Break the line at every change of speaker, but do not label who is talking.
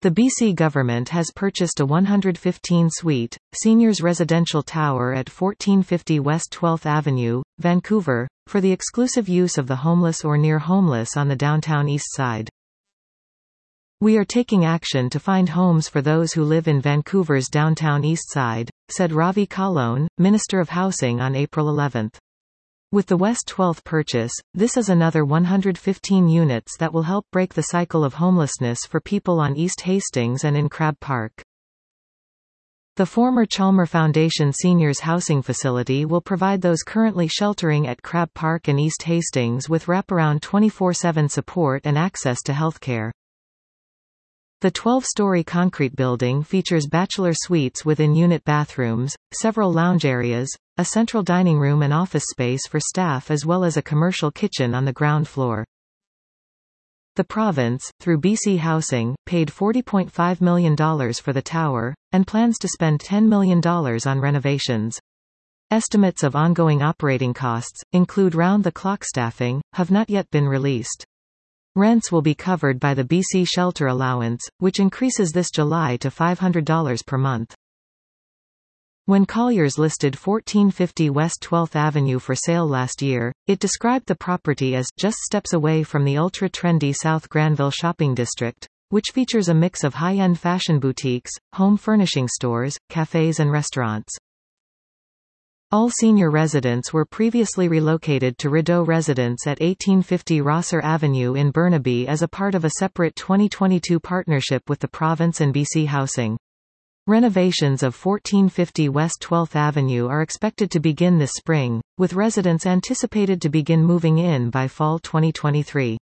The BC government has purchased a 115-suite, seniors residential tower at 1450 West 12th Avenue, Vancouver, for the exclusive use of the homeless or near homeless on the downtown east side. "We are taking action to find homes for those who live in Vancouver's downtown east side," said Ravi Kahlon, Minister of Housing on April 11. With the West 12th purchase, this is another 115 units that will help break the cycle of homelessness for people on East Hastings and in Crab Park. The former Chalmer Foundation Seniors Housing Facility will provide those currently sheltering at Crab Park and East Hastings with wraparound 24/7 support and access to healthcare. The 12-story concrete building features bachelor suites with in-unit bathrooms, several lounge areas, a central dining room and office space for staff as well as a commercial kitchen on the ground floor. The province, through BC Housing, paid $40.5 million for the tower, and plans to spend $10 million on renovations. Estimates of ongoing operating costs, include round-the-clock staffing, have not yet been released. Rents will be covered by the BC Shelter Allowance, which increases this July to $500 per month. When Colliers listed 1450 West 12th Avenue for sale last year, it described the property as just steps away from the ultra-trendy South Granville shopping district, which features a mix of high-end fashion boutiques, home furnishing stores, cafes and restaurants. All senior residents were previously relocated to Rideau Residence at 1850 Rosser Avenue in Burnaby as a part of a separate 2022 partnership with the province and BC Housing. Renovations of 1450 West 12th Avenue are expected to begin this spring, with residents anticipated to begin moving in by fall 2023.